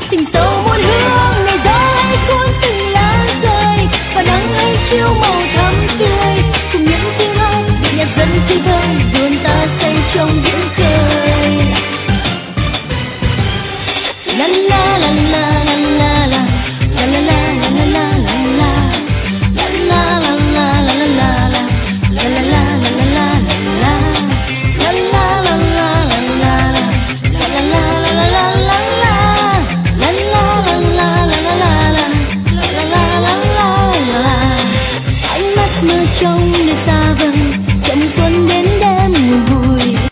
tình sâu muôn hương, ngày gió hãy cuốn từng lá rơi và nắng hãy chiếu màu thắm tươi, cùng những tiếng hát nhạc dân khi vơi dồn ta say trong những cơn